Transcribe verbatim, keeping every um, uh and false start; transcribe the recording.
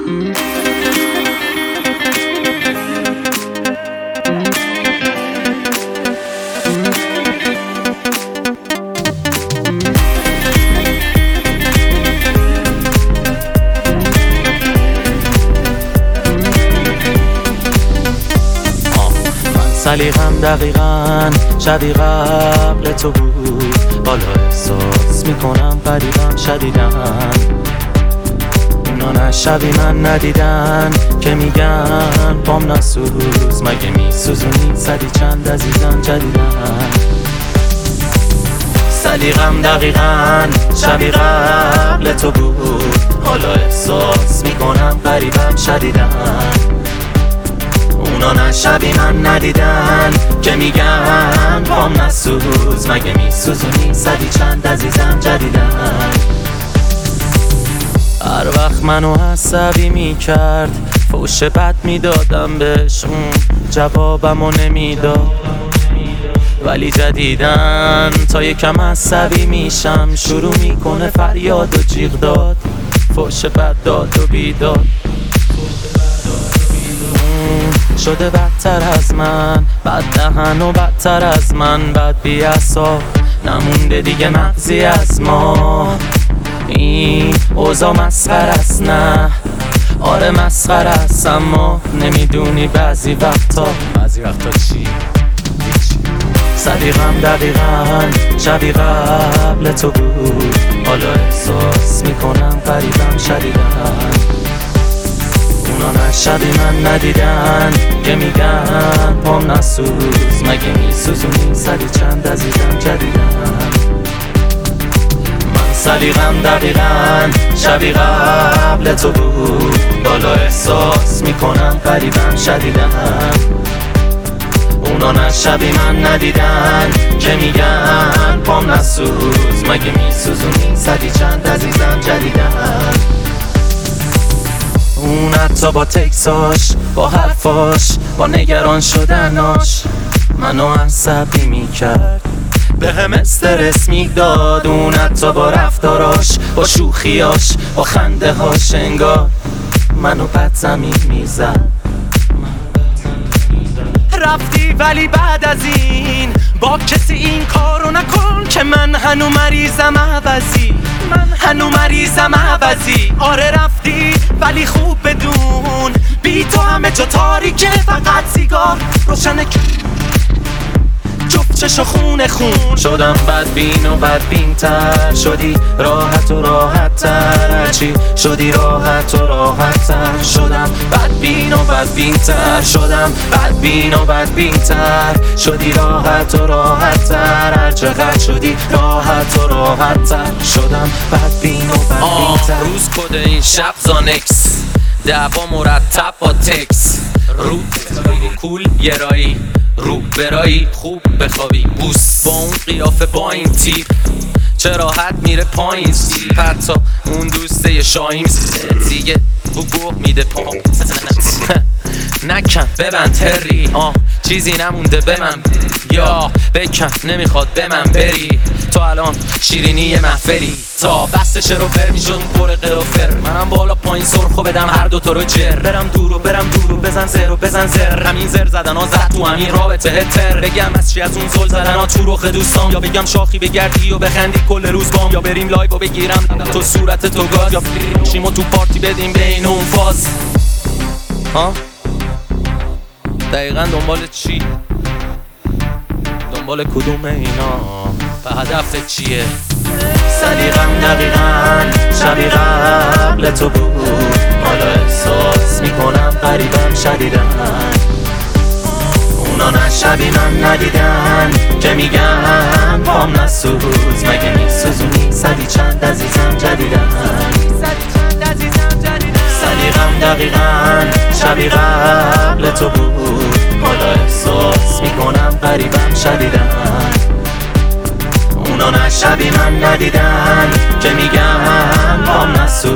سلیقم دقیقاً شبیه قبل تو بود، حالا احساس میکنم قریبم شدیدن. اونا نه شبی من ندیدن که میگن پام نسوز، مگه میسوزونی صدی چند عزیزم جدیدن. سلیقم دقیقاً شبیه قبل تو بود، حالا احساس میکنم قریبم شدیدن. اونا نه شبی من ندیدن که میگن پام نسوز، مگه میسوزونی صدی چند عزیزم جدیدن. هر وقت منو عصبی میکرد فوش بد میدادم بهش، اون جوابمو نمیداد. ولی جدیدن تا یکم عصبی میشم شروع میکنه فریاد و جیغ داد، فوش بد داد و بیداد. شده بدتر از من، بد دهن و بدتر از من، بد بی‌عصا نمونده دیگه مغزی از ما. این اوضاع مسخره است، نه آره مسخره است، اما نمیدونی بعضی وقتا بعضی وقتا چی؟ سلیقم دقیقاً شبیه قبل تو بود، حالا احساس میکنم قریبم شدیدن. اونا نه شبی من ندیدن که میگن پام نسوز، مگه میسوزونی صدی چند عزیزم جدیدن. من سلیقم دقیقاً شبیه قبل تو بود، حالا احساس میکنم قریبم شدیدن. اونا نه شبی من ندیدن که میگن پام نسوز، مگه میسوزونی صدی چند عزیزم جدیدن. اون حتی با تکساش، با حرفاش، با نگران شدناش منو عصبی میکرد، به هم استرس میداد. اون حتی با رفتاراش، با شوخیاش، با خنده هاش انگار منو بد زمین میزد. رفتی ولی بعد از این با کسی این کارو نکن که من هنو مریضم عوضی، من هنو مریضم عوضی. آره رفتی ولی خوب بدون بی تو همه جا تاریکه، فقط سیگار روشنه جفت چشم خونه خون. شدم بدبین و بدبین تر، شدی راحت و راحت تر، هرچی شدی راحت و راحت تر. شدم بدبین و بدبین تر، شدم بدبین و بدبین تر، شدی راحت و راحت تر، هر چقدر شدی راحت و راحت تر. شدم بدبین و بدبین تر. روز کده این شب زانکس، دعوا مرتب با تکس، رو کول یه رایی، رو برایی خوب بخوابی بوس. با اون قیافه با این تیپ چه راحت میره پایین سیپ، حتی اون دوسته شاهیم دیگه بو گوه میده پام. نکن ببند تری، آه چیزی نمونده به من، یا بکن نمیخواد به من بری. تو الان شیرینی محفلی، تا بستش رو بر میشون پر قرافر. منم بالا پایین سرخو بدم هر دوتا رو جر، برم دور و برم دور و بزن زر و بزن زر. همین زر زدن ها زد تو همین رابطه هتر، بگم از چی از اون زل زدن ها تو رخ دوستام، یا بگم شاخی بگردی و بخندی کل روز بام، یا بریم لایو و بگیرم تو صورت تو گاز، یا شیمو تو پارتی بدیم بین اون فاز. ها دقیقا دنبال چی؟ دنبال کدوم اینا؟ و هدفت چیه؟ سلیقم دقیقاً شبیه قبل تو بود، حالا احساس میکنم قریبم شدیدن. اونا نه شبی من ندیدن که میگن پام نسوز، مگه میسوزونی صدی چند عزیزم جدیدن. سلیقم دقیقاً شبیه قبل تو بود، حالا احساس میکنم قریبم شدیدن. اونا نه شبی من ندیدن که میگن پام نسوز،